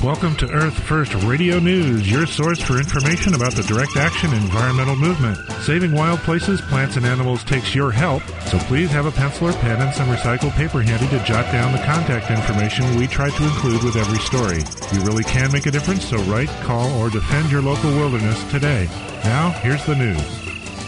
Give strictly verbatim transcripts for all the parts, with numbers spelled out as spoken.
Welcome to Earth First Radio News, your source for information about the direct action environmental movement. Saving wild places, plants, and animals takes your help, so please have a pencil or pen and some recycled paper handy to jot down the contact information we try to include with every story. You really can make a difference, so write, call, or defend your local wilderness today. Now, here's the news.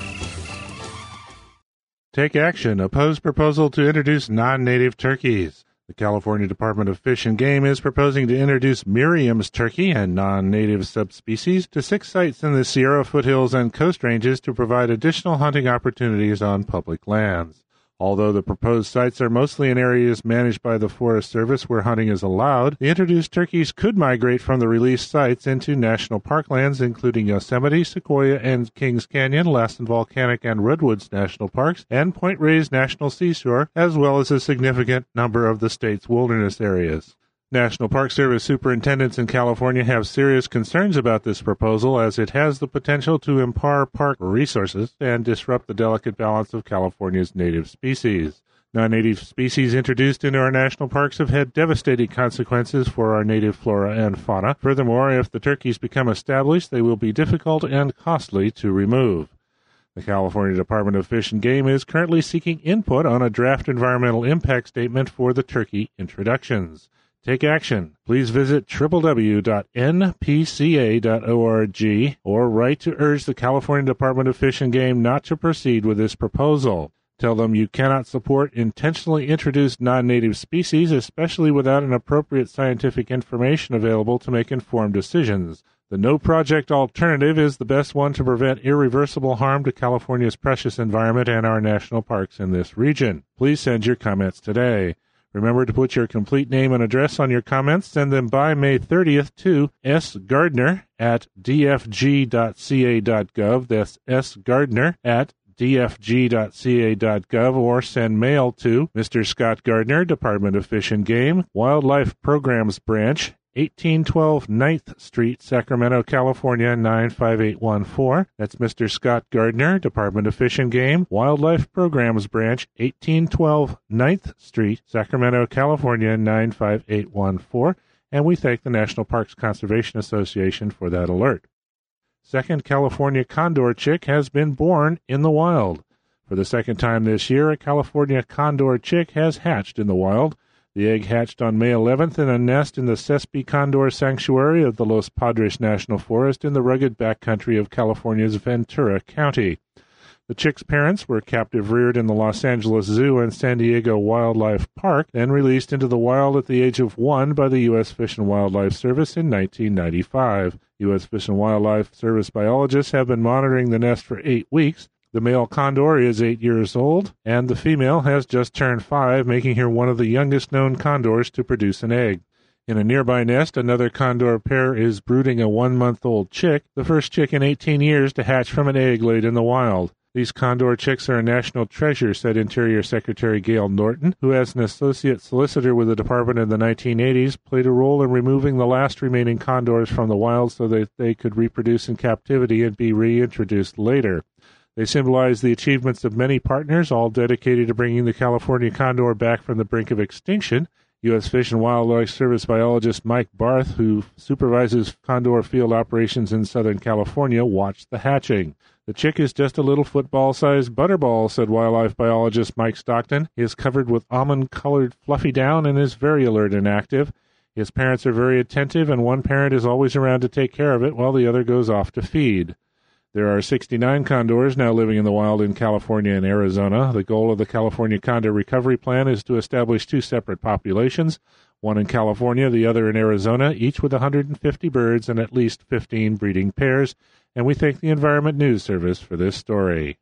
Take action. Oppose proposal to introduce non-native turkeys. The California Department of Fish and Game is proposing to introduce Merriam's turkey and non-native subspecies to six sites in the Sierra foothills and coast ranges to provide additional hunting opportunities on public lands. Although the proposed sites are mostly in areas managed by the Forest Service where hunting is allowed, the introduced turkeys could migrate from the released sites into national parklands, including Yosemite, Sequoia, and Kings Canyon, Lassen Volcanic and Redwoods National Parks, and Point Reyes National Seashore, as well as a significant number of the state's wilderness areas. National Park Service superintendents in California have serious concerns about this proposal, as it has the potential to impar park resources and disrupt the delicate balance of California's native species. Non-native species introduced into our national parks have had devastating consequences for our native flora and fauna. Furthermore, if the turkeys become established, they will be difficult and costly to remove. The California Department of Fish and Game is currently seeking input on a draft environmental impact statement for the turkey introductions. Take action. Please visit w w w dot n p c a dot org or write to urge the California Department of Fish and Game not to proceed with this proposal. Tell them you cannot support intentionally introduced non-native species, especially without an appropriate scientific information available to make informed decisions. The no project alternative is the best one to prevent irreversible harm to California's precious environment and our national parks in this region. Please send your comments today. Remember to put your complete name and address on your comments. Send them by May thirtieth to S. Gardner at d f g dot c a dot gov. That's S. Gardner at d f g dot c a dot gov, or send mail to Mister Scott Gardner, Department of Fish and Game, Wildlife Programs Branch, eighteen twelve ninth Street, Sacramento, California, nine five eight one four. That's Mister Scott Gardner, Department of Fish and Game, Wildlife Programs Branch, eighteen twelve ninth Street, Sacramento, California, nine five eight one four. And we thank the National Parks Conservation Association for that alert. Second California condor chick has been born in the wild. For the second time this year, a California condor chick has hatched in the wild. The egg hatched on May eleventh in a nest in the Sespe Condor Sanctuary of the Los Padres National Forest in the rugged backcountry of California's Ventura County. The chick's parents were captive-reared in the Los Angeles Zoo and San Diego Wildlife Park, then released into the wild at the age of one by the U S Fish and Wildlife Service in nineteen ninety-five. U S Fish and Wildlife Service biologists have been monitoring the nest for eight weeks. The male condor is eight years old, and the female has just turned five, making her one of the youngest known condors to produce an egg. In a nearby nest, another condor pair is brooding a one-month-old chick, the first chick in eighteen years to hatch from an egg laid in the wild. These condor chicks are a national treasure, said Interior Secretary Gail Norton, who, as an associate solicitor with the department in the nineteen eighties, played a role in removing the last remaining condors from the wild so that they could reproduce in captivity and be reintroduced later. They symbolize the achievements of many partners, all dedicated to bringing the California condor back from the brink of extinction. U S Fish and Wildlife Service biologist Mike Barth, who supervises condor field operations in Southern California, watched the hatching. The chick is just a little football-sized butterball, said wildlife biologist Mike Stockton. He is covered with almond-colored fluffy down and is very alert and active. His parents are very attentive, and one parent is always around to take care of it while the other goes off to feed. There are sixty-nine condors now living in the wild in California and Arizona. The goal of the California Condor Recovery Plan is to establish two separate populations, one in California, the other in Arizona, each with one hundred fifty birds and at least fifteen breeding pairs. And we thank the Environment News Service for this story.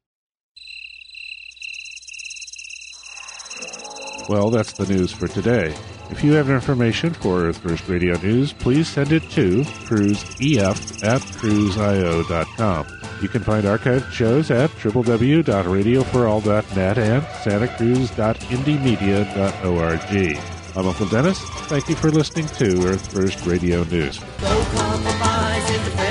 Well, that's the news for today. If you have information for Earth First Radio News, please send it to cruiseef at cruise i o dot com. You can find archived shows at w w w dot radio for all dot net and santa cruz dot indie media dot org. I'm Uncle Dennis. Thank you for listening to Earth First Radio News.